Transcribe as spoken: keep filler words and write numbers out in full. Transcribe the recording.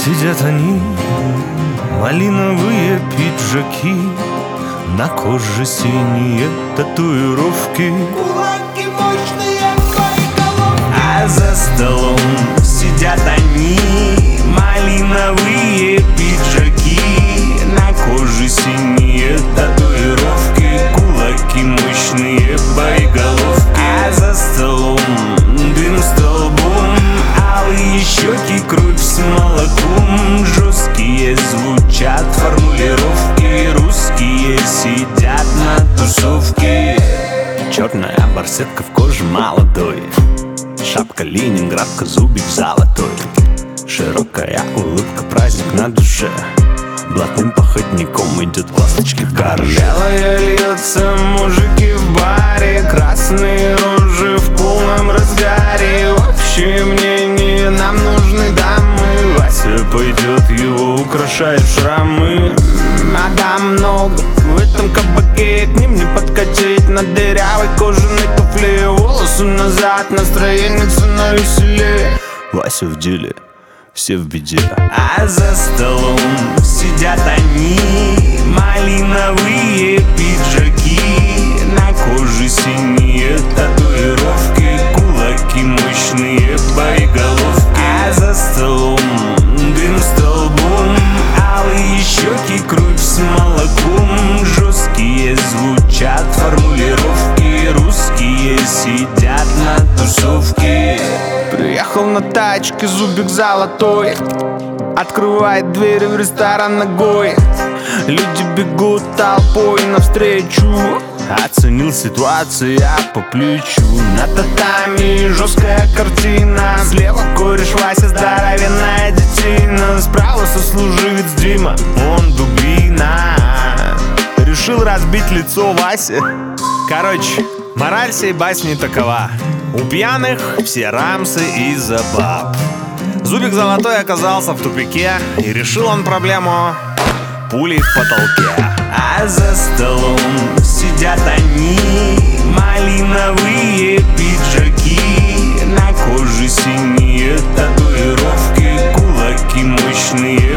Сидят они, малиновые пиджаки, на коже синие татуировки, кулаки мощные, боеголовки. а за столом сидят они, малиновые пиджаки, на коже синие татуировки, кулаки мощные, боеголовки. А за столом дым столбом, алые щеки, кровь с молоком, жесткие звучат формулировки, русские сидят на тусовке. Черная барсетка в коже молодой, шапка ленинградка, зубик золотой, широкая улыбка, праздник на душе, блатным походником идет к ласточке в гараже. Белое льется, мужики в баре, красные рожи в полном разгаре. Общее мнение, нам нужны дамы, Вася пойдет, его украшают шрамы. А дам много в этом кабаке, к ним не подкатить на дырявой кожаной туфле. Волосы назад, настроение на веселе. Вася в деле, все в беде. А за столом сидят они, малиновые пиджаки, на коже синие татуировки, кулаки мощные, боеголовки. А за столом дым столбом, алые щеки, кровь с молоком, жесткие звучат формулировки, русские сидят на тусовке. Приехал на тачке, зубик золотой, открывает двери в ресторан ногой. Люди бегут толпой навстречу, оценил ситуацию я по плечу. На татами жесткая картина, слева кореш Вася, здоровенная детина, справа сослуживец Дима, он дубина. Решил разбить лицо Васе. Короче, мораль сей басни такова: у пьяных все рамсы из-за баб. Зубик золотой оказался в тупике, и решил он проблему пулей в потолке. А за столом сидят они, малиновые пиджаки, на коже синие татуировки, кулаки мощные,